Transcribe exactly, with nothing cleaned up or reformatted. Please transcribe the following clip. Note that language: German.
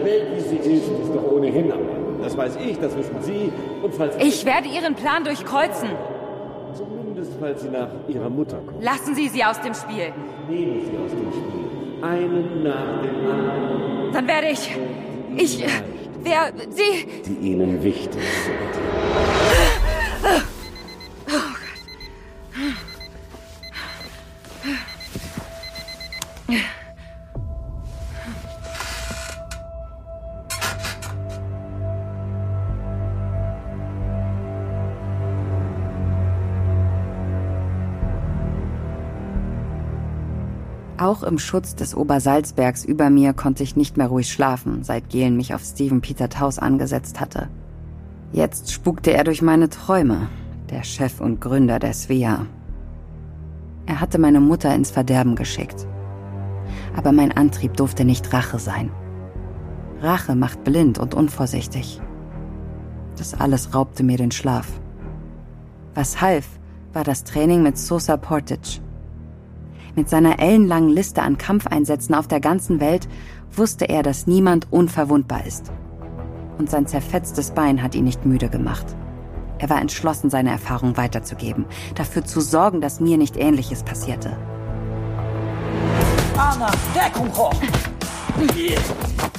Welt, wie sie ist, ist doch ohnehin am Ende. Das weiß ich, das wissen Sie. Und falls ich werde Ihren Plan durchkreuzen. Zumindest, falls Sie nach Ihrer Mutter kommen. Lassen Sie sie aus dem Spiel. Nehmen Sie aus dem Spiel. Einen nach dem anderen. Dann werde ich... Ich... Wer... Sie... Die Ihnen wichtig sind. Oh Gott. Auch im Schutz des Obersalzbergs über mir konnte ich nicht mehr ruhig schlafen, seit Gehlen mich auf Steven Peter Taus angesetzt hatte. Jetzt spukte er durch meine Träume, der Chef und Gründer der Svea. Er hatte meine Mutter ins Verderben geschickt. Aber mein Antrieb durfte nicht Rache sein. Rache macht blind und unvorsichtig. Das alles raubte mir den Schlaf. Was half, war das Training mit Sosa Portage. Mit seiner ellenlangen Liste an Kampfeinsätzen auf der ganzen Welt wusste er, dass niemand unverwundbar ist. Und sein zerfetztes Bein hat ihn nicht müde gemacht. Er war entschlossen, seine Erfahrung weiterzugeben, dafür zu sorgen, dass mir nicht Ähnliches passierte. Anna, Deckung hoch!